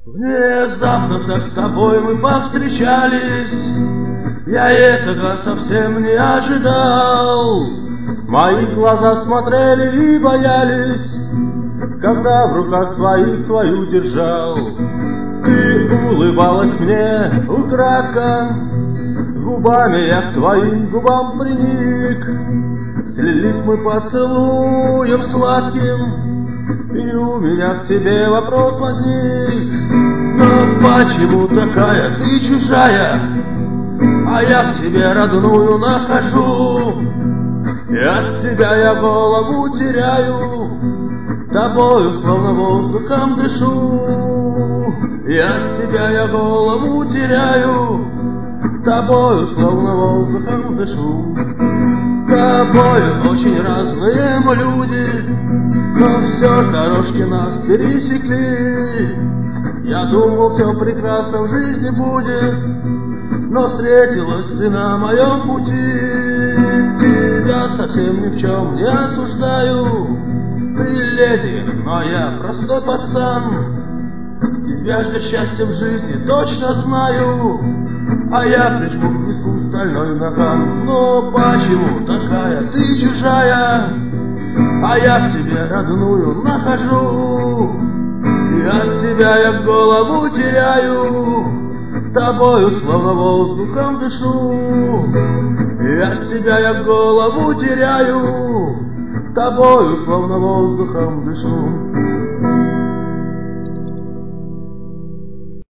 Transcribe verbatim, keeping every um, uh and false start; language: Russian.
Внезапно так с тобой мы повстречались, я этого совсем не ожидал. Мои глаза смотрели и боялись, когда в руках своих твою держал. Ты улыбалась мне украдко, губами я к твоим губам приник. Слились мы поцелуем сладким, и у меня к тебе вопрос возник. Но почему такая ты чужая, а я к тебе родную нахожу? И от тебя я голову теряю, тобою словно воздухом дышу. И от тебя я голову теряю, тобою словно воздухом дышу. С тобою очень разные мы люди, но все ж дорожки нас пересекли. Я думал, все прекрасно в жизни будет, но встретилась ты на моем пути. Тебя совсем ни в чем не осуждаю, ты леди, но я простой пацан. Тебя ждет счастье в жизни, точно знаю, а я прижму к виску стальной наган. Но почему такая ты чужая, а я к тебе родную нахожу? И от тебя я голову теряю, тобою словно воздухом дышу. И от тебя я голову теряю, тобою словно воздухом дышу.